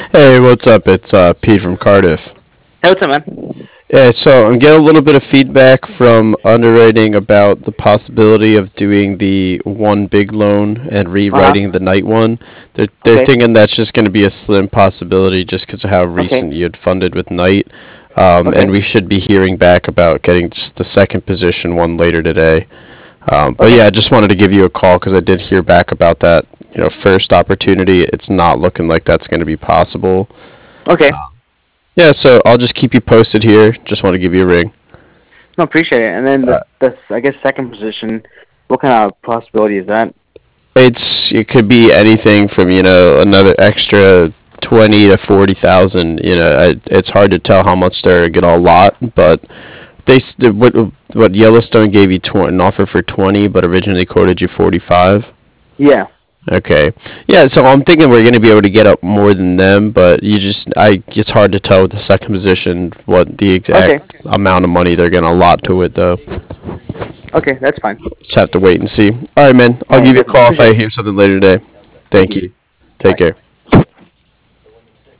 Hey, what's up? It's Pete from Cardiff. Hey, what's up, man? Yeah, so I'm getting a little bit of feedback from underwriting about the possibility of doing the one big loan and Uh rewriting huh. the night one. They're Okay. thinking that's just going to be a slim possibility just because of how Okay. recent you had funded with night. And Okay. we should be hearing back about getting just the second position one later today. But Okay. yeah, I just wanted to give you a call because I did hear back about that. First opportunity. It's not looking like that's going to be possible. Okay. Yeah, so I'll just keep you posted here. Just want to give you a ring. No, appreciate it. And then Uh, the I guess second position. What kind of possibility is that? it could be anything from another extra 20 to 40,000. It's hard to tell how much they're gonna allot, but what Yellowstone gave you an offer for 20, but originally quoted you 45. Yeah. Okay. Yeah, so I'm thinking we're going to be able to get up more than them, but it's hard to tell with the second position what the exact Okay. amount of money they're going to allot to it, though. Okay. That's fine. Just have to wait and see. All right, man. All I'll right. give you a Definitely call if appreciate I it. hear something later today. Thank Thank you. you. Take Bye. care.